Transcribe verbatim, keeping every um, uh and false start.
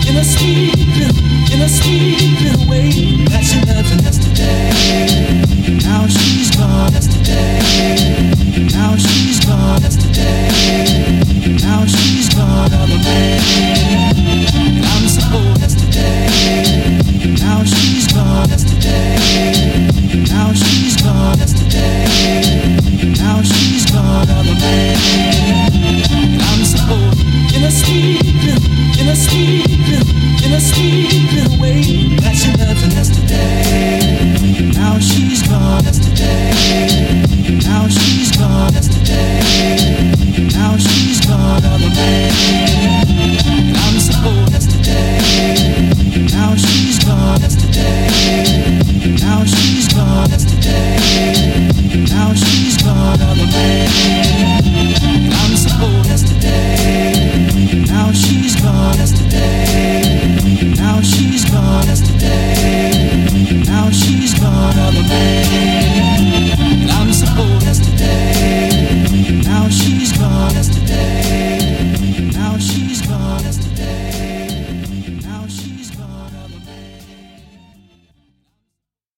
in a sweet little, in a sweet little way that she loved her yesterday. Now she's gone yesterday. Now she's gone yesterday. Now she's gone all away. And I'm so old yesterday. Now she's gone yesterday. Now she's gone yesterday. Now she's gone all away. And I'm so old in a sweet little, in a sweet